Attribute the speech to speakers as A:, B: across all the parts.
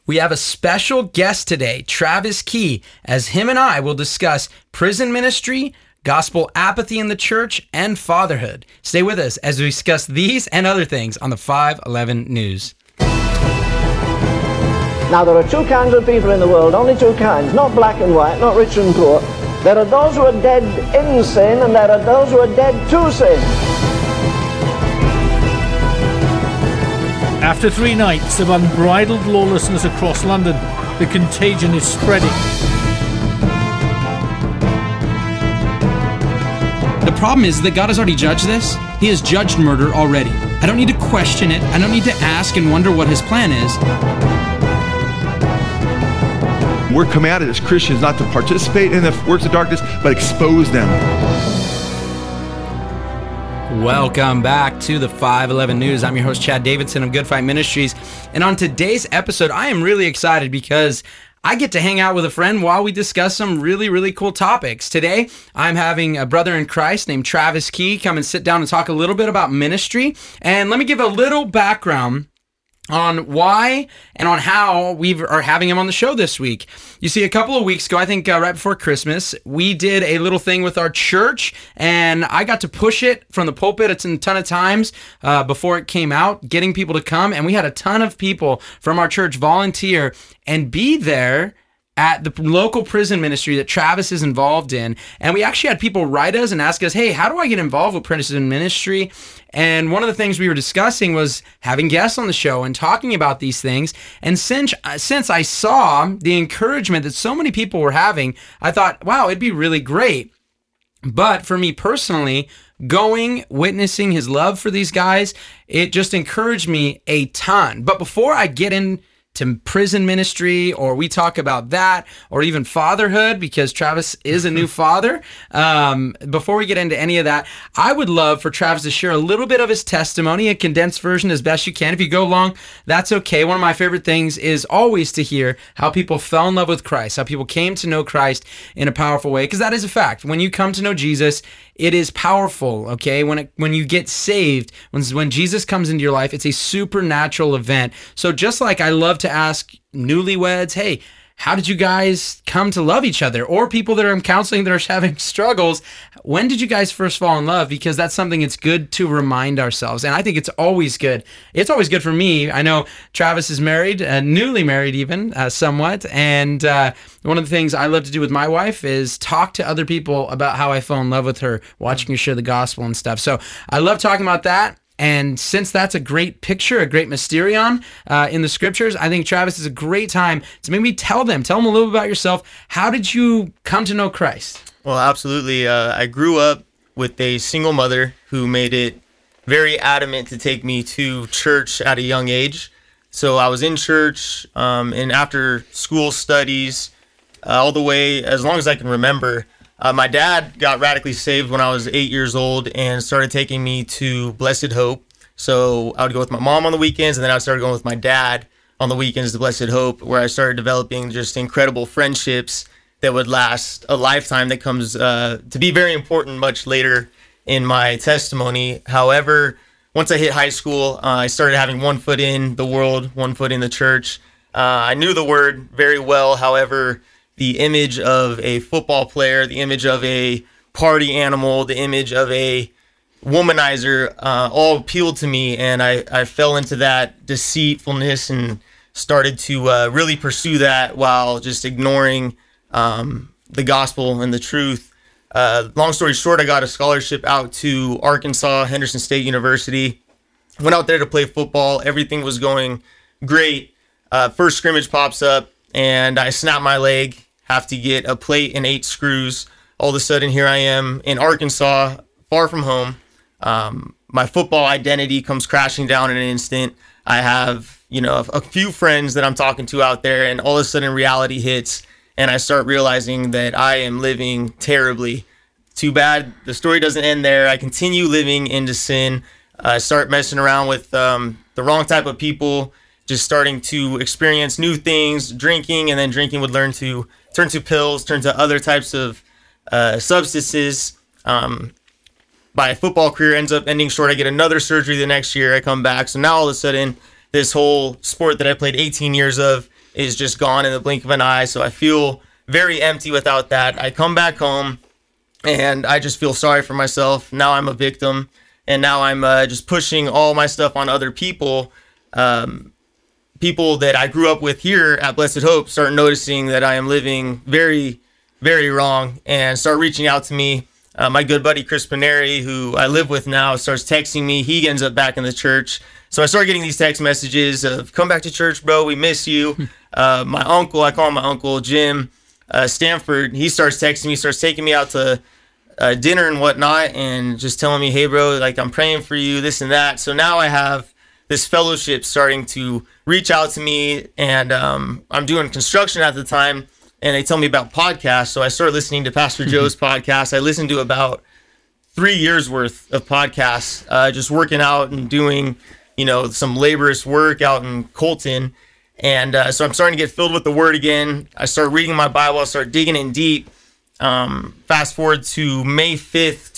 A: We have a special guest today, Travis Key, as him and I will discuss prison ministry, gospel apathy in the church, and fatherhood. Stay with us as we discuss these and other things on the 511 News.
B: Now, there are two kinds of people in the world, only two kinds, not black and white, not rich and poor. There are those who are dead in sin, and there are those who are dead to sin.
C: After 3 nights of unbridled lawlessness across London, the contagion is spreading.
A: The problem is that God has already judged this. He has judged murder already. I don't need to question it. I don't need to ask and wonder what his plan is.
D: We're commanded as Christians not to participate in the works of darkness, but expose them.
A: Welcome back to the 511 News. I'm your host, Chad Davidson of Good Fight Ministries. And on today's episode, I am really excited because I get to hang out with a friend while we discuss some really, really cool topics. Today, I'm having a brother in Christ named Travis Key come and sit down and talk a little bit about ministry. And let me give a little background on why and on how we are having him on the show this week. You see, a couple of weeks ago, I think right before Christmas, we did a little thing with our church, and I got to push it from the pulpit a ton of times before it came out, getting people to come, and we had a ton of people from our church volunteer and be there at the local prison ministry that Travis is involved in. And we actually had people write us and ask us, hey, how do I get involved with prison ministry? And one of the things we were discussing was having guests on the show and talking about these things. And since I saw the encouragement that so many people were having, I thought, wow, it'd be really great. But for me personally, witnessing his love for these guys, it just encouraged me a ton. But before I get into prison ministry, or we talk about that, or even fatherhood, because Travis is a new father. Before we get into any of that, I would love for Travis to share a little bit of his testimony, a condensed version as best you can. If you go long, that's okay. One of my favorite things is always to hear how people fell in love with Christ, how people came to know Christ in a powerful way, because that is a fact. When you come to know Jesus, it is powerful, okay? When you get saved, when Jesus comes into your life, it's a supernatural event. So just like I love to ask newlyweds, hey, how did you guys come to love each other? Or people that are counseling that are having struggles, when did you guys first fall in love? Because that's something it's good to remind ourselves. And I think it's always good. It's always good for me. I know Travis is married, newly married even, somewhat. And one of the things I love to do with my wife is talk to other people about how I fell in love with her, watching her share the gospel and stuff. So I love talking about that. And since that's a great picture, a great mysterion in the scriptures, I think Travis is a great time to maybe tell them a little bit about yourself. How did you come to know Christ?
E: Well, absolutely. I grew up with a single mother who made it very adamant to take me to church at a young age. So I was in church and after school studies all the way, as long as I can remember. My dad got radically saved when I was 8 years old and started taking me to Blessed Hope. So I would go with my mom on the weekends, and then I started going with my dad on the weekends to Blessed Hope, where I started developing just incredible friendships that would last a lifetime, that comes to be very important much later in my testimony. However, once I hit high school, I started having one foot in the world, one foot in the church. I knew the word very well. However, the image of a football player, the image of a party animal, the image of a womanizer, all appealed to me, and I fell into that deceitfulness and started to really pursue that while just ignoring the gospel and the truth. Long story short, I got a scholarship out to Arkansas, Henderson State University. Went out there to play football. Everything was going great. First scrimmage pops up, and I snap my leg. Have to get a plate and 8 screws. All of a sudden, here I am in Arkansas, far from home. My football identity comes crashing down in an instant. I have, a few friends that I'm talking to out there, and all of a sudden reality hits, and I start realizing that I am living terribly. Too bad the story doesn't end there. I continue living into sin. I start messing around with the wrong type of people, just starting to experience new things, drinking, and then drinking would turn to pills, turn to other types of substances. My football career ends up ending short. I get another surgery the next year. I come back. So now all of a sudden, this whole sport that I played 18 years of is just gone in the blink of an eye. So I feel very empty without that. I come back home and I just feel sorry for myself. Now I'm a victim, and now I'm just pushing all my stuff on other people. People that I grew up with here at Blessed Hope start noticing that I am living very, very wrong and start reaching out to me. My good buddy Chris Paneri, who I live with now, starts texting me. He ends up back in the church. So I start getting these text messages of, come back to church, bro. We miss you. My uncle, I call him my uncle, Jim Stanford, he starts texting me, starts taking me out to dinner and whatnot, and just telling me, hey, bro, like, I'm praying for you, this and that. So now I have this fellowship starting to reach out to me, and I'm doing construction at the time, and they tell me about podcasts. So I started listening to Pastor Joe's podcast. I listened to about 3 years worth of podcasts, just working out and doing, some laborious work out in Colton. And so I'm starting to get filled with the word again. I start reading my Bible. I start digging in deep. Fast forward to May 5th,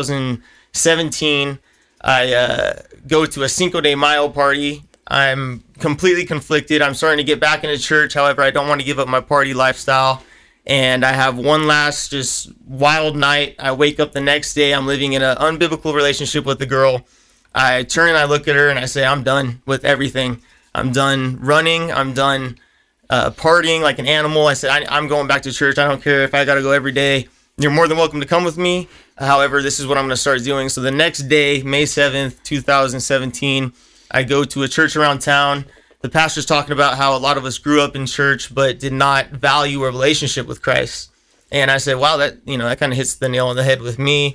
E: 2017. I go to a Cinco de Mayo party. I'm completely conflicted. I'm starting to get back into church. However, I don't want to give up my party lifestyle. And I have one last just wild night. I wake up the next day. I'm living in an unbiblical relationship with the girl. I turn and I look at her and I say, I'm done with everything. I'm done running. I'm done partying like an animal. I said, I'm going back to church. I don't care if I got to go every day. You're more than welcome to come with me. However, this is what I'm going to start doing. So the next day, May 7th, 2017, I go to a church around town. The pastor's talking about how a lot of us grew up in church but did not value a relationship with Christ. And I said, wow, that kind of hits the nail on the head with me.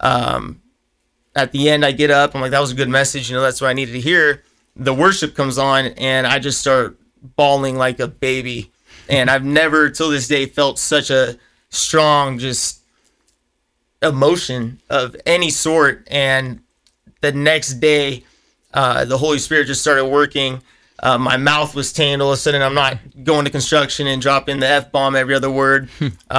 E: At the end, I get up. I'm like, that was a good message. That's what I needed to hear. The worship comes on, and I just start bawling like a baby. And I've never, till this day, felt such a strong, just emotion of any sort. And the next day, the Holy Spirit just started working. My mouth was tamed. All of a sudden, I'm not going to construction and dropping the F-bomb every other word.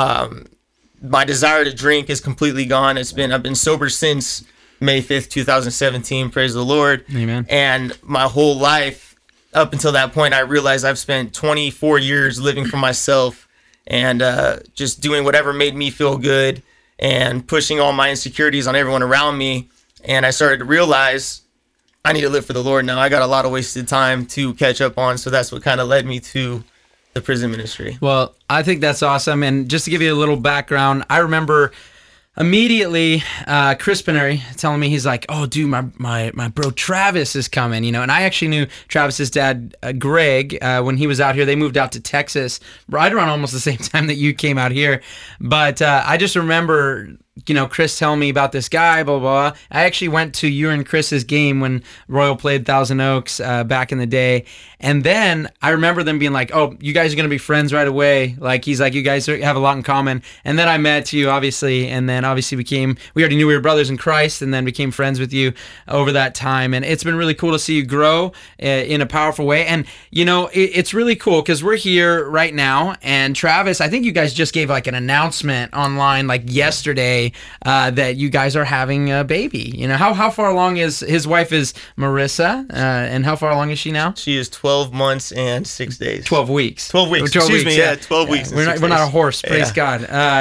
E: My desire to drink is completely gone. I've been sober since May 5th, 2017. Praise the Lord.
A: Amen.
E: And my whole life, up until that point, I realized I've spent 24 years living for myself and just doing whatever made me feel good and pushing all my insecurities on everyone around me. And I started to realize I need to live for the Lord now. I got a lot of wasted time to catch up on. So that's what kind of led me to the prison ministry.
A: Well, I think that's awesome. And just to give you a little background, I remember immediately Chris Paneri telling me, he's like, oh, dude, my bro Travis is coming, and I actually knew Travis's dad, Greg, when he was out here. They moved out to Texas right around almost the same time that you came out here. But I just remember, Chris telling me about this guy, blah, blah, blah. I actually went to you and Chris's game when Royal played Thousand Oaks back in the day. And then I remember them being like, oh, you guys are going to be friends right away. Like, he's like, you guys have a lot in common. And then I met you, obviously. And then obviously we already knew we were brothers in Christ, and then became friends with you over that time. And it's been really cool to see you grow in a powerful way. And, it's really cool because we're here right now. And Travis, I think you guys just gave like an announcement online like yesterday that you guys are having a baby. How far along is his wife is Marissa, and how far along is she now?
E: She is 12 months and 6 days.
A: 12 weeks.
E: 12 weeks. 12 Excuse weeks, me. Yeah, 12 weeks.
A: We're not a horse. Praise God.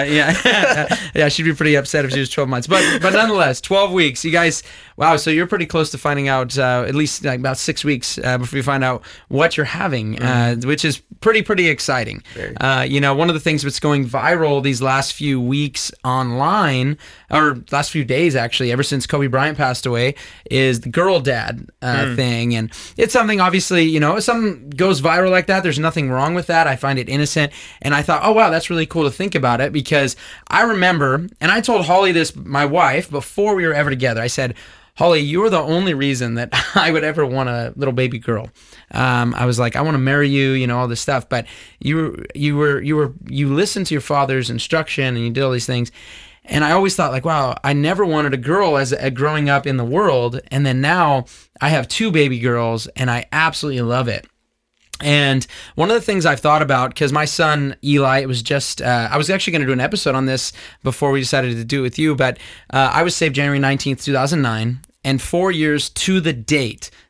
A: Yeah, she'd be pretty upset if she was 12 months. But nonetheless, 12 weeks. You guys, wow. So you're pretty close to finding out, at least like about 6 weeks before you find out what you're having, which is pretty exciting. One of the things that's going viral these last few weeks online, or last few days actually, ever since Kobe Bryant passed away, is the girl dad thing. And it's something, obviously, if something goes viral like that, there's nothing wrong with that. I find it innocent. And I thought, oh, wow, that's really cool to think about it, because I remember, and I told Holly this, my wife, before we were ever together, I said, Holly, you're the only reason that I would ever want a little baby girl. I was like, I want to marry you, all this stuff. But you listened to your father's instruction and you did all these things. And I always thought, like, wow, I never wanted a girl as growing up in the world. And then now I have 2 baby girls and I absolutely love it. And one of the things I've thought about, because my son Eli, it was just, I was actually going to do an episode on this before we decided to do it with you, but I was saved January 19th, 2009, and 4 years to the date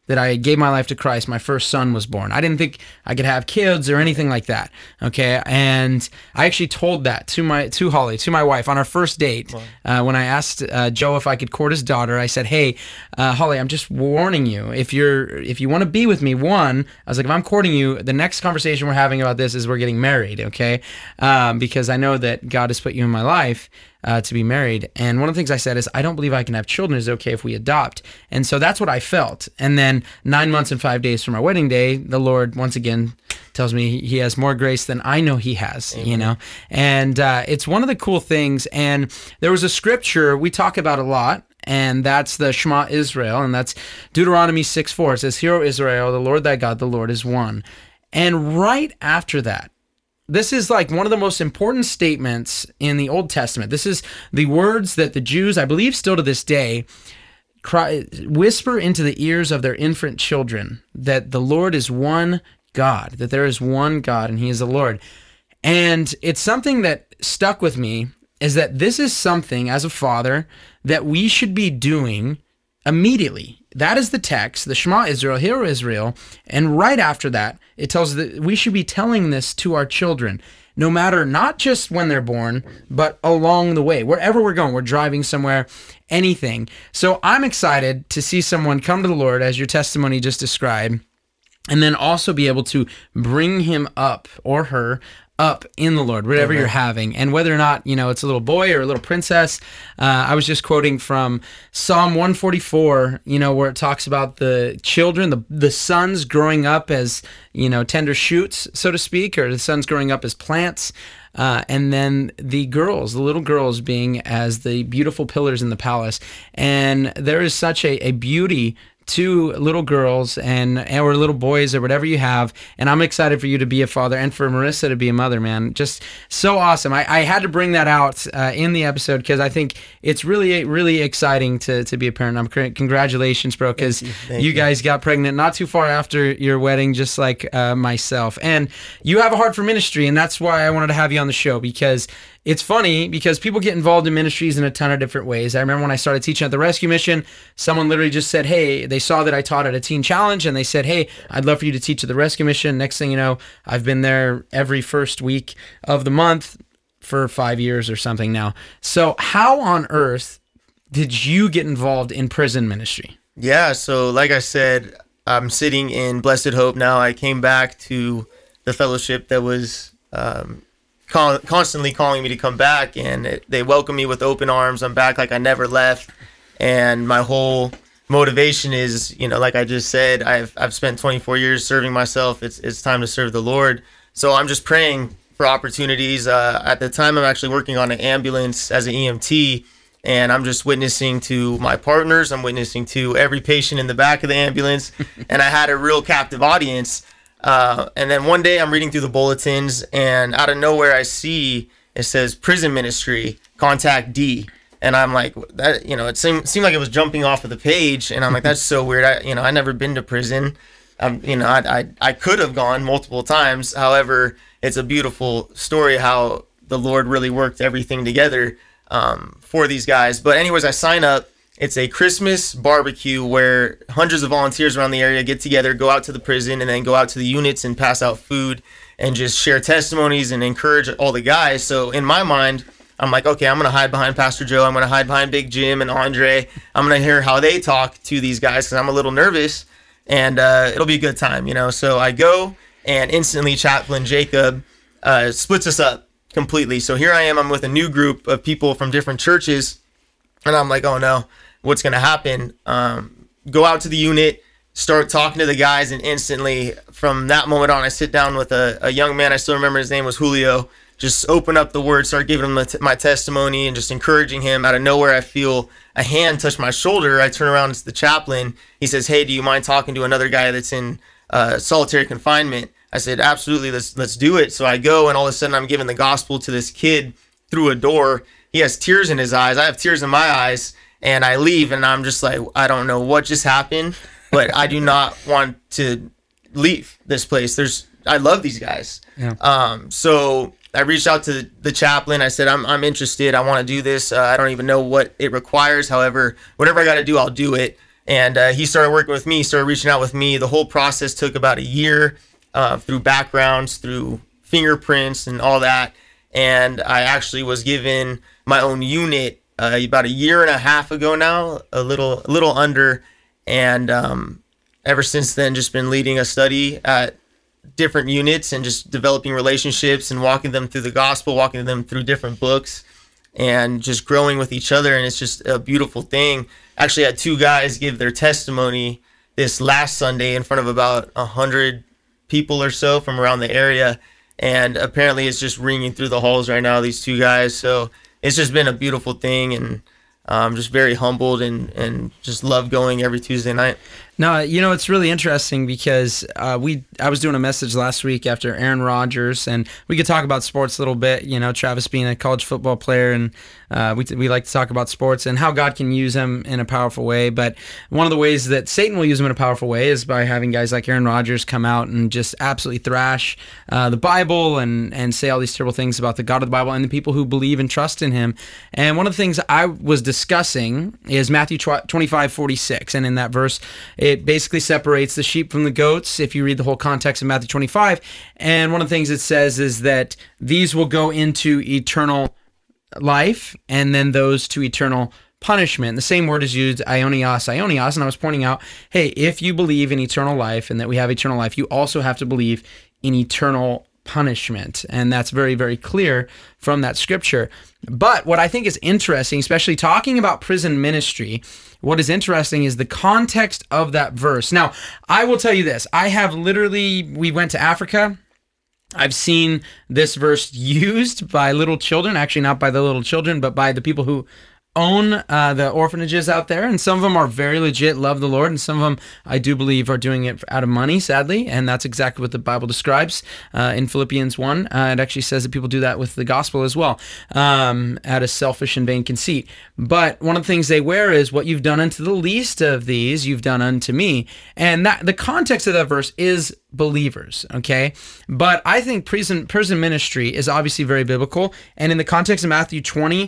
A: that I gave my life to Christ, my first son was born. I didn't think I could have kids or anything like that. Okay, and I actually told that to Holly, to my wife, on our first date. When I asked Joe if I could court his daughter, I said, "Hey, Holly, I'm just warning you. If you want to be with me, I was like, if I'm courting you, the next conversation we're having about this is we're getting married, okay? Because I know that God has put you in my life." To be married. And one of the things I said is, I don't believe I can have children. Is it okay if we adopt? And so that's what I felt. And then 9 months and 5 days from our wedding day, the Lord once again tells me he has more grace than I know he has. Amen. You know? And it's one of the cool things. And there was a scripture we talk about a lot, and that's the Shema Israel, and that's Deuteronomy 6:4. It says, "Hear, O Israel, the Lord thy God, the Lord is one." And right after that, this is like one of the most important statements in the Old Testament. This is the words that the Jews, I believe still to this day, whisper into the ears of their infant children, that the Lord is one God, that there is one God and he is the Lord. And it's something that stuck with me, is that this is something as a father that we should be doing immediately. That is the text, the Shema Israel, Hear, O Israel, and right after that, it tells us that we should be telling this to our children, no matter, not just when they're born, but along the way, wherever we're going, we're driving somewhere, anything. So I'm excited to see someone come to the Lord, as your testimony just described, and then also be able to bring him up, or her, up in the Lord, whatever you're having. And whether or not, it's a little boy or a little princess. I was just quoting from Psalm 144, where it talks about the children, the sons growing up as, tender shoots, so to speak, or the sons growing up as plants. And then the little girls being as the beautiful pillars in the palace. And there is such a beauty to little girls or little boys or whatever you have, and I'm excited for you to be a father and for Marissa to be a mother, man. Just so awesome. I had to bring that out in the episode because I think it's really, really exciting to be a parent. Congratulations, bro, because you guys got pregnant not too far after your wedding, just like myself. And you have a heart for ministry, and that's why I wanted to have you on the show, because it's funny because people get involved in ministries in a ton of different ways. I remember when I started teaching at the Rescue Mission, someone literally just said, hey, they saw that I taught at a teen challenge, and they said, hey, I'd love for you to teach at the Rescue Mission. Next thing you know, I've been there every first week of the month for 5 years or something now. So how on earth did you get involved in prison ministry?
E: Yeah, so like I said, I'm sitting in Blessed Hope now. I came back to the fellowship that was constantly calling me to come back, and they welcome me with open arms. I'm back like I never left, and my whole motivation is, like I just said, I've spent 24 years serving myself. It's time to serve the Lord. So I'm just praying for opportunities. At the time, I'm actually working on an ambulance as an EMT, and I'm just witnessing to my partners. I'm witnessing to every patient in the back of the ambulance, and I had a real captive audience. And then one day I'm reading through the bulletins, and out of nowhere I see it says prison ministry, contact D. And I'm like, that, it seemed like it was jumping off of the page. And I'm like, that's so weird. I never been to prison. I could have gone multiple times. However, it's a beautiful story how the Lord really worked everything together, for these guys. But anyways, I sign up. It's a Christmas barbecue where hundreds of volunteers around the area get together, go out to the prison, and then go out to the units and pass out food and just share testimonies and encourage all the guys. So in my mind, I'm like, okay, I'm going to hide behind Pastor Joe. I'm going to hide behind Big Jim and Andre. I'm going to hear how they talk to these guys because I'm a little nervous, and it'll be a good time, So I go, and instantly Chaplain Jacob splits us up completely. So here I am. I'm with a new group of people from different churches, and I'm like, oh, no. What's going to happen? Go out to the unit, start talking to the guys, and instantly from that moment on, I sit down with a young man. I still remember his name was Julio. Just open up the word, start giving him my testimony and just encouraging him. Out of nowhere, I feel a hand touch my shoulder. I turn around, it's the chaplain. He says, hey, do you mind talking to another guy that's in solitary confinement? I said, absolutely, let's do it. So I go, and all of a sudden I'm giving the gospel to this kid through a door. He has tears in his eyes. I have tears in my eyes. And I leave, and I'm just like, I don't know what just happened, but I do not want to leave this place. I love these guys. Yeah. So I reached out to the chaplain. I said, I'm interested. I want to do this. I don't even know what it requires. However, whatever I got to do, I'll do it. And he started working with me, started reaching out with me. The whole process took about a year through backgrounds, through fingerprints and all that. And I actually was given my own unit about a year and a half ago now, a little under. And ever since then, just been leading a study at different units and just developing relationships and walking them through the gospel, walking them through different books, and just growing with each other. And it's just a beautiful thing. Actually had 2 guys give their testimony this last Sunday in front of about 100 people or so from around the area. And apparently it's just ringing through the halls right now, these 2 guys. So it's just been a beautiful thing, and I'm just very humbled and just love going every Tuesday night.
A: No, it's really interesting because I was doing a message last week after Aaron Rodgers, and we could talk about sports a little bit. Travis being a college football player, and we like to talk about sports and how God can use him in a powerful way. But one of the ways that Satan will use him in a powerful way is by having guys like Aaron Rodgers come out and just absolutely thrash the Bible and say all these terrible things about the God of the Bible and the people who believe and trust in him. And one of the things I was discussing is Matthew 25:46, and in that verse, it basically separates the sheep from the goats, if you read the whole context of Matthew 25. And one of the things it says is that these will go into eternal life, and then those to eternal punishment. The same word is used, aionios, and I was pointing out, hey, if you believe in eternal life and that we have eternal life, you also have to believe in eternal punishment. And that's very, very clear from that scripture. But what I think is interesting, especially talking about prison ministry, what is interesting is the context of that verse. Now, I will tell you this. We went to Africa. I've seen this verse used by little children, actually not by the little children, but by the people who own the orphanages out there, and some of them are very legit, love the Lord, and some of them I do believe are doing it out of money, sadly, and that's exactly what the Bible describes in Philippians 1. It actually says that people do that with the gospel as well, out of selfish and vain conceit. But one of the things they wear is, what you've done unto the least of these, you've done unto me. And that the context of that verse is believers, okay? But I think prison ministry is obviously very biblical. And in the context of Matthew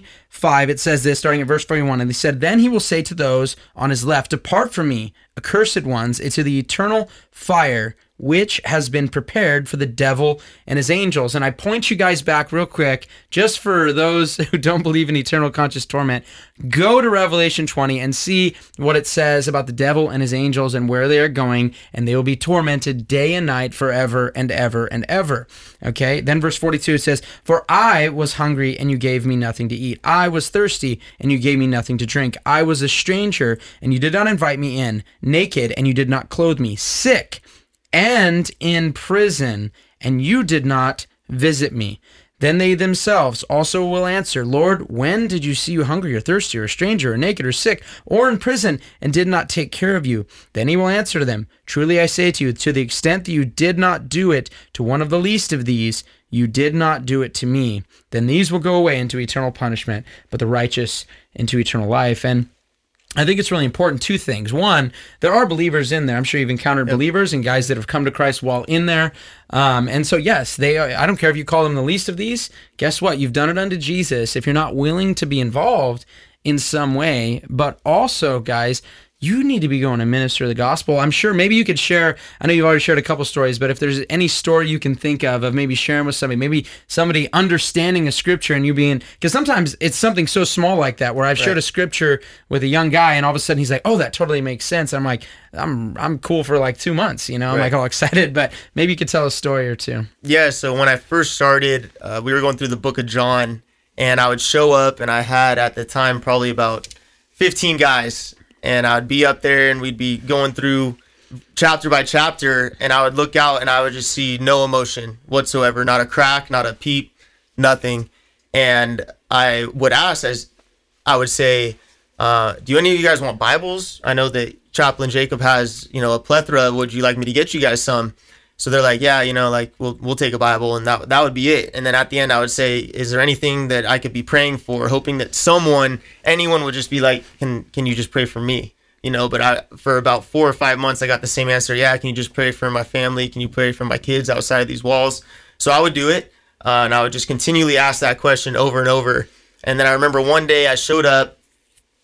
A: 25, it says this, starting at verse 41, and he said, "Then he will say to those on his left, 'Depart from me, accursed ones, into the eternal fire, which has been prepared for the devil and his angels.'" And I point you guys back real quick, just for those who don't believe in eternal conscious torment, go to Revelation 20 and see what it says about the devil and his angels and where they are going, and they will be tormented day and night forever and ever and ever. Okay, then verse 42, it says, "For I was hungry, and you gave me nothing to eat. I was thirsty, and you gave me nothing to drink. I was a stranger, and you did not invite me in. Naked, and you did not clothe me. Sick, and in prison, and you did not visit me." Then they themselves also will answer, "Lord, when did you see you hungry or thirsty or a stranger or naked or sick or in prison and did not take care of you?" Then he will answer to them, "Truly I say to you, to the extent that you did not do it to one of the least of these, you did not do it to me. Then these will go away into eternal punishment, but the righteous into eternal life." And I think it's really important, 2 things. One, there are believers in there. I'm sure you've encountered believers and guys that have come to Christ while in there. And so, yes, they are, I don't care if you call them the least of these. Guess what? You've done it unto Jesus. If you're not willing to be involved in some way, but also, guys, you need to be going to minister the gospel. I'm sure maybe you could share, I know you've already shared a couple stories, but if there's any story you can think of maybe sharing with somebody, maybe somebody understanding a scripture and you being, because sometimes it's something so small like that, where I've shared a scripture with a young guy and all of a sudden he's like, "Oh, that totally makes sense." I'm like, I'm cool for like 2 months, I'm like all excited, but maybe you could tell a story or two.
E: Yeah, so when I first started, we were going through the book of John, and I would show up, and I had at the time probably about 15 guys. And I'd be up there and we'd be going through chapter by chapter, and I would look out and I would just see no emotion whatsoever, not a crack, not a peep, nothing. And I would ask, as I would say, "Do any of you guys want Bibles? I know that Chaplain Jacob has, a plethora. Would you like me to get you guys some?" So they're like, "Yeah, we'll take a Bible," and that would be it. And then at the end, I would say, "Is there anything that I could be praying for?" Hoping that anyone would just be like, "Can you just pray for me?" But for about 4 or 5 months, I got the same answer. "Yeah, can you just pray for my family? Can you pray for my kids outside of these walls?" So I would do it, and I would just continually ask that question over and over. And then I remember one day I showed up,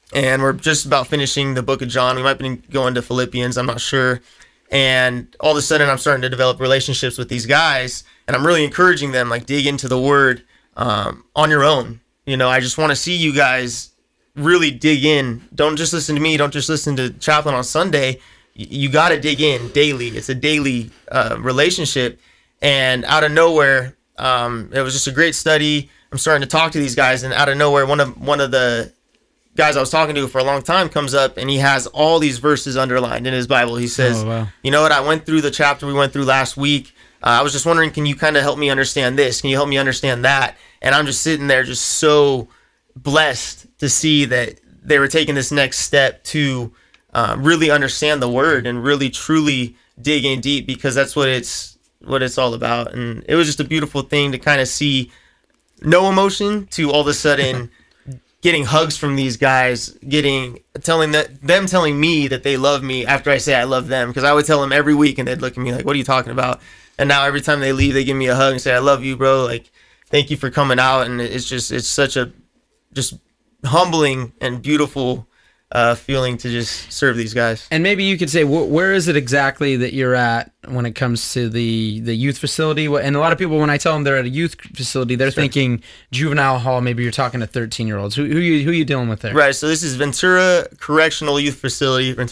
E: and we're just about finishing the book of John. We might be going to Philippians, I'm not sure. And all of a sudden, I'm starting to develop relationships with these guys, and I'm really encouraging them, like, dig into the Word on your own. You know, I just want to see you guys really dig in. Don't just listen to me. Don't just listen to Chaplain on Sunday. You got to dig in daily. It's a daily relationship. And out of nowhere, it was just a great study. I'm starting to talk to these guys, and out of nowhere, one of the guys I was talking to for a long time comes up, and he has all these verses underlined in his Bible. He says,
A: Oh, wow.
E: you know what? I went through the chapter we went through last week. I was just wondering, can you kind of help me understand this? Can you help me understand that? And I'm just sitting there just so blessed to see that they were taking this next step to really understand the Word and really truly dig in deep, because that's what it's all about. And it was just a beautiful thing to kind of see no emotion to all of a sudden getting hugs from these guys, telling me that they love me after I say I love them, because I would tell them every week and they'd look at me like, what are you talking about? And now every time they leave, they give me a hug and say, I love you, bro. Like, thank you for coming out. And it's such a just humbling and beautiful feeling to just serve these guys.
A: And maybe you could say, where is it exactly that you're at when it comes to the youth facility? And a lot of people, when I tell them they're at a youth facility, they're thinking juvenile hall. Maybe you're talking to 13-year-olds. Who are you dealing with there?
E: Right. So this is Ventura Youth Correctional Facility, one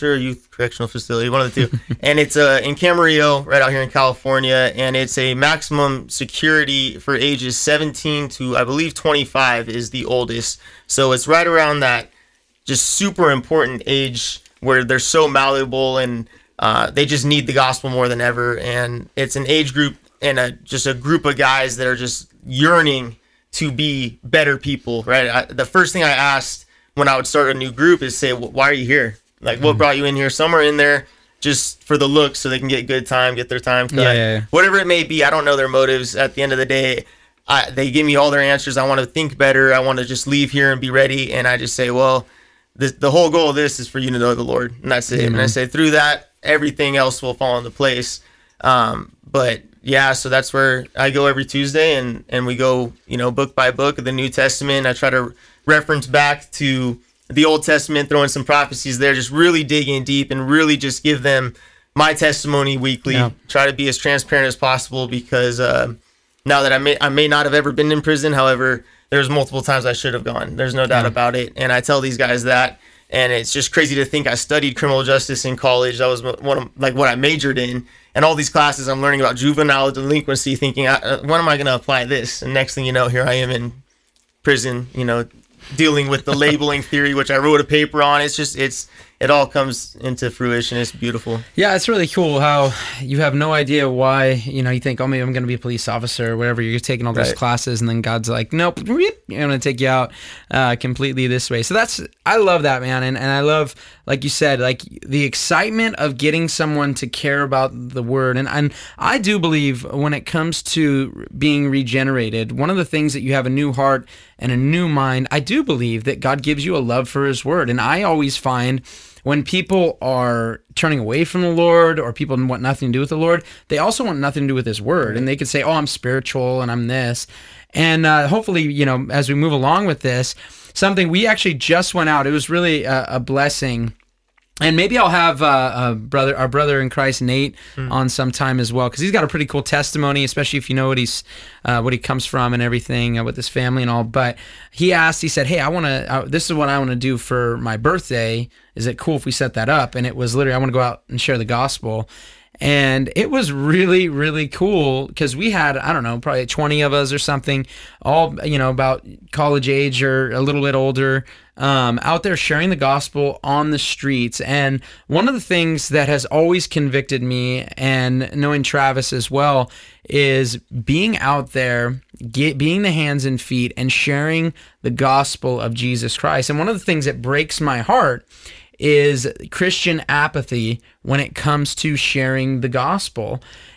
E: of the two. And it's in Camarillo, right out here in California. And it's a maximum security for ages 17 to, I believe, 25 is the oldest. So it's right around that just super important age where they're so malleable, and they just need the gospel more than ever. And it's an age group and just a group of guys that are just yearning to be better people, right? The first thing I asked when I would start a new group is say, why are you here? Like, what brought you in here? Some are in there just for the looks so they can get good time, get their time cut.
A: Yeah.
E: Whatever it may be, I don't know their motives. At the end of the day, they give me all their answers. I want to think better. I want to just leave here and be ready. And I just say, well, the whole goal of this is for you to know the Lord, and that's it.
A: Amen.
E: And I say through that, everything else will fall into place. But yeah, so that's where I go every Tuesday, and we go, book by book of the New Testament. I try to reference back to the Old Testament, throw in some prophecies there, just really dig in deep and really just give them my testimony weekly.
A: Yeah.
E: Try to be as transparent as possible, because now that I may not have ever been in prison, however, there's multiple times I should have gone. There's no doubt about it. And I tell these guys that, and it's just crazy to think I studied criminal justice in college. That was what I majored in. And all these classes, I'm learning about juvenile delinquency, thinking, when am I going to apply this? And next thing you know, here I am in prison, dealing with the labeling theory, which I wrote a paper on. It all comes into fruition. It's beautiful.
A: Yeah, it's really cool how you have no idea why, you think, oh, maybe I'm going to be a police officer or whatever. You're taking all those
E: Right. classes,
A: and then God's like, nope, I'm going to take you out completely this way. So I love that, man. And I love, like you said, like the excitement of getting someone to care about the Word. And I do believe when it comes to being regenerated, one of the things that you have a new heart and a new mind, I do believe that God gives you a love for His Word. And I always find when people are turning away from the Lord, or people want nothing to do with the Lord, they also want nothing to do with His Word. And they could say, oh, I'm spiritual and I'm this. And hopefully, as we move along with this, something we actually just went out, it was really a blessing. And maybe I'll have our brother in Christ, Nate, on sometime as well, because he's got a pretty cool testimony, especially if you know what he comes from and everything with his family and all. But he said, "Hey, this is what I want to do for my birthday. Is it cool if we set that up?" And it was literally, I want to go out and share the gospel. And it was really, really cool, because we had, I don't know, probably 20 of us or something, all, about college age or a little bit older, out there sharing the gospel on the streets. And one of the things that has always convicted me, and knowing Travis as well, is being out there, being the hands and feet and sharing the gospel of Jesus Christ. And one of the things that breaks my heart is Christian apathy when it comes to sharing the gospel.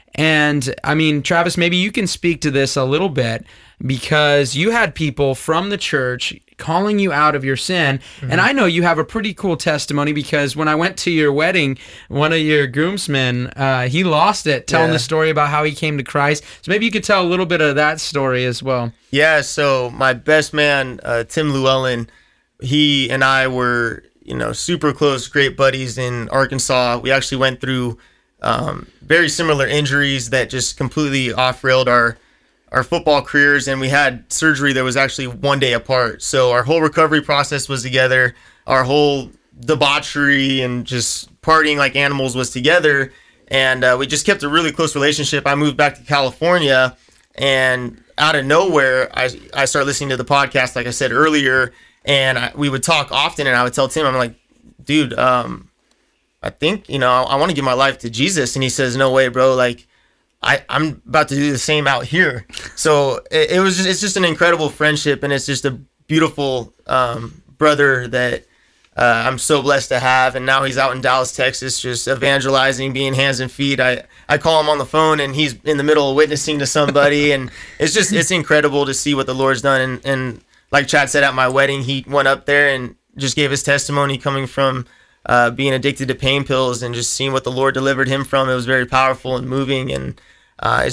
A: And I mean, Travis, maybe you can speak to this a little bit, because you had people from the church calling you out of your sin. Mm-hmm. And I know you have a pretty cool testimony, because when I went to your wedding, one of your groomsmen, he lost it telling the story about how he came to Christ. So maybe you could tell a little bit of that story as well.
E: Yeah, so my best man, Tim Llewellyn, he and I were, super close, great buddies in Arkansas. We actually went through very similar injuries that just completely off-railed our football careers, and we had surgery that was actually 1 day apart. So our whole recovery process was together. Our whole debauchery and just partying like animals was together, and we just kept a really close relationship. I moved back to California, and out of nowhere, I started listening to the podcast, like I said earlier, and we would talk often, and I would tell Tim, I'm like, dude, I think, I want to give my life to Jesus. And he says, no way, bro. Like, I'm about to do the same out here. So it's just an incredible friendship, and it's just a beautiful brother that I'm so blessed to have. And now he's out in Dallas, Texas, just evangelizing, being hands and feet. I call him on the phone, and he's in the middle of witnessing to somebody. And it's incredible to see what the Lord's done. And like Chad said, at my wedding, he went up there and just gave his testimony coming from being addicted to pain pills, and just seeing what the Lord delivered him from. It was very powerful and moving. And God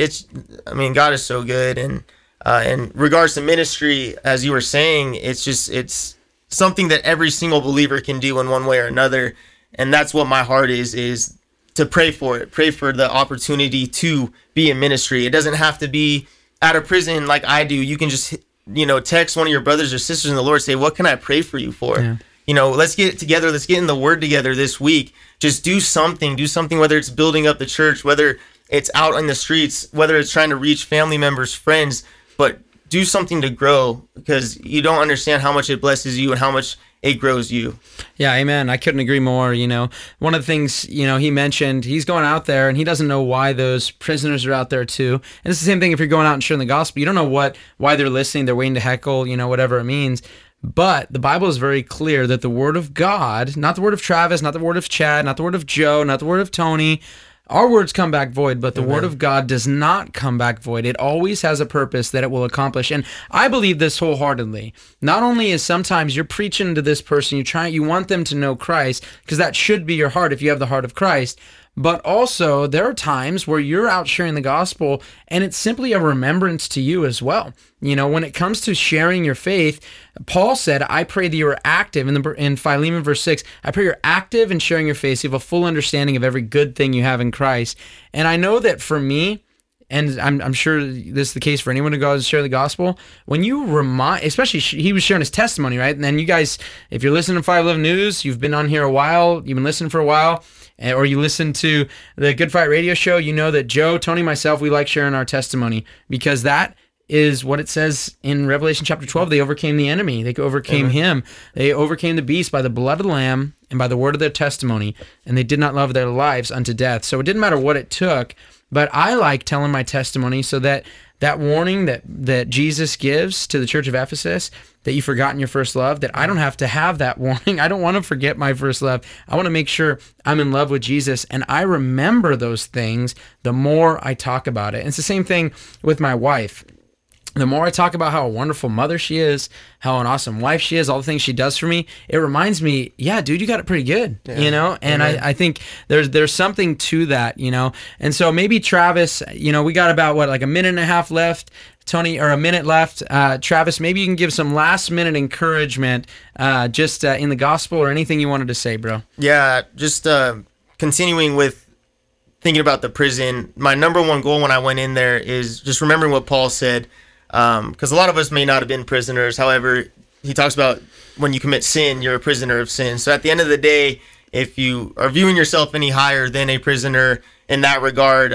E: is so good. And in regards to ministry, as you were saying, it's something that every single believer can do in one way or another. And that's what my heart is to pray for it. Pray for the opportunity to be in ministry. It doesn't have to be out of prison like I do. You can just, text one of your brothers or sisters in the Lord, say, what can I pray for you for? Yeah. Let's get together. Let's get in the Word together this week. Just do something, whether it's building up the church, whether it's out on the streets, whether it's trying to reach family members, friends, but do something to grow, because you don't understand how much it blesses you and how much it grows you.
A: Yeah, amen. I couldn't agree more. One of the things, he mentioned, he's going out there and he doesn't know why those prisoners are out there too. And it's the same thing if you're going out and sharing the gospel. You don't know why they're listening. They're waiting to heckle, whatever it means. But the Bible is very clear that the word of God, not the word of Travis, not the word of Chad, not the word of Joe, not the word of Tony, our words come back void, but the Word of God does not come back void. It always has a purpose that it will accomplish. And I believe this wholeheartedly. Not only is sometimes you're preaching to this person, you want them to know Christ, because that should be your heart if you have the heart of Christ. But also, there are times where you're out sharing the gospel, and it's simply a remembrance to you as well. When it comes to sharing your faith, Paul said, I pray that you are active, in Philemon verse 6, I pray you're active in sharing your faith, so you have a full understanding of every good thing you have in Christ. And I know that for me, and I'm sure this is the case for anyone who goes and share the gospel, when you remind, especially he was sharing his testimony, right? And then you guys, if you're listening to 511 News, you've been on here a while, you've been listening for a while, or you listen to the Good Fight Radio Show, you know that Joe, Tony, myself, we like sharing our testimony, because that is what it says in Revelation chapter 12. They overcame the enemy. They overcame him. They overcame the beast by the blood of the Lamb and by the word of their testimony, and they did not love their lives unto death. So it didn't matter what it took, but I like telling my testimony so that warning that Jesus gives to the church of Ephesus, that you've forgotten your first love, that I don't have to have that warning. I don't want to forget my first love. I want to make sure I'm in love with Jesus, and I remember those things the more I talk about it. And it's the same thing with my wife. The more I talk about how a wonderful mother she is, how an awesome wife she is, all the things she does for me, it reminds me, yeah, dude, you got it pretty good, And I think there's something to that, And so maybe Travis, we got about a minute and a half left, Tony, or a minute left. Travis, maybe you can give some last minute encouragement, just in the gospel, or anything you wanted to say, bro.
E: Yeah, just continuing with thinking about the prison. My number one goal when I went in there is just remembering what Paul said. Because a lot of us may not have been prisoners. However, he talks about when you commit sin, you're a prisoner of sin. So at the end of the day, if you are viewing yourself any higher than a prisoner in that regard,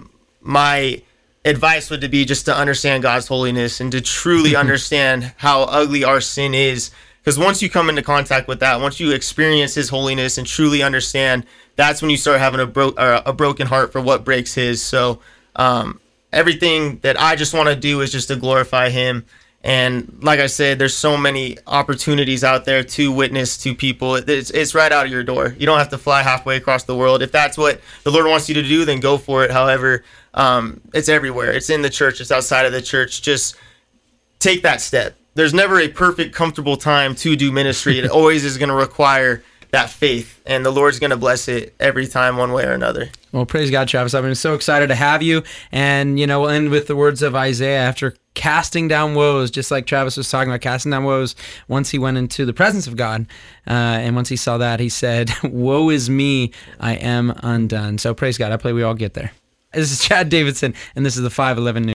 E: my advice would be just to understand God's holiness and to truly understand how ugly our sin is. Because once you come into contact with that, once you experience his holiness and truly understand, that's when you start having a broken heart for what breaks his. So, everything that I just want to do is just to glorify him. And like I said, there's so many opportunities out there to witness to people. It's right out of your door. You don't have to fly halfway across the world. If that's what the Lord wants you to do, then go for it. However, it's everywhere. It's in the church. It's outside of the church. Just take that step. There's never a perfect, comfortable time to do ministry. It always is going to require that faith, and the Lord's going to bless it every time one way or another.
A: Well, praise God, Travis. I've been so excited to have you. And, we'll end with the words of Isaiah after casting down woes, just like Travis was talking about casting down woes. Once he went into the presence of God, and once he saw that, he said, "Woe is me, I am undone." So praise God. I pray we all get there. This is Chad Davidson, and this is the 511 News.